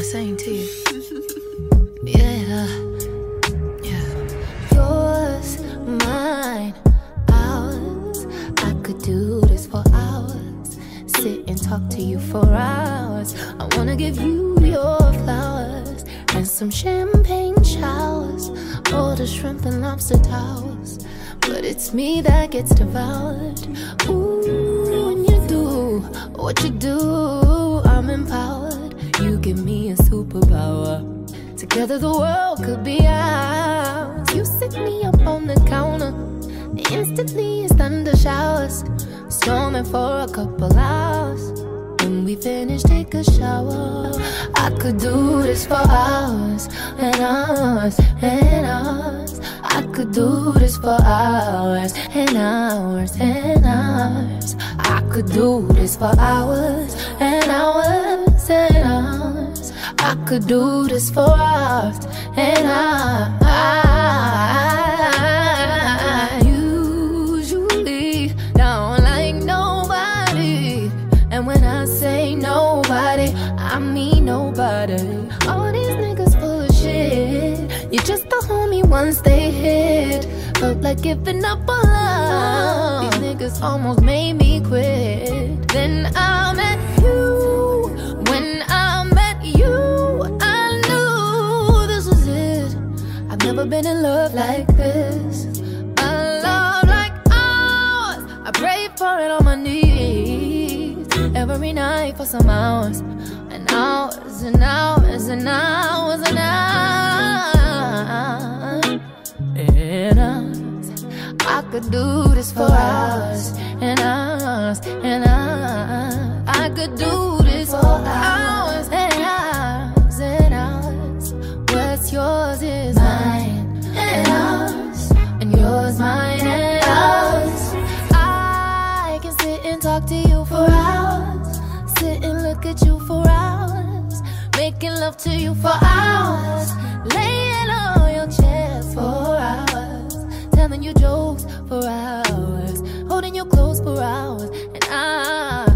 same to you. Yeah. Yours, mine, ours. I could do this for hours. Sit and talk to you for hours. I wanna give you your flowers and some champagne showers. Order shrimp and lobster towers. But it's me that gets devoured. Ooh, when you do what you do, I'm empowered. You give me a superpower. Together the world could be ours. You sit me up on the counter. Instantly it's thunder showers. Storming for a couple hours. When we finish, take a shower. I could do this for hours and hours and hours. I could do this for hours and hours and hours. I could do this for hours and hours and hours. I could do this for hours and hours. I usually don't like nobody, and when I say nobody, I mean nobody. All these niggas full of shit. You're just a homie once they hit. Felt like giving up on love. These niggas almost made me quit. Then I met you. When I met you, I knew this was it. I've never been in love like this. A love like ours. I pray for it on my knees every night for some hours and hours and hours and hours and hours and hours. I could do this for hours and hours and hours. I could do this for hours and hours and hours. What's yours is mine and ours, and yours mine and ours. I can sit and talk to you for hours, sit and look at you for hours, making love to you for hours, laying on your chest for hours, telling you jokes for hours, holding you close for hours and hours.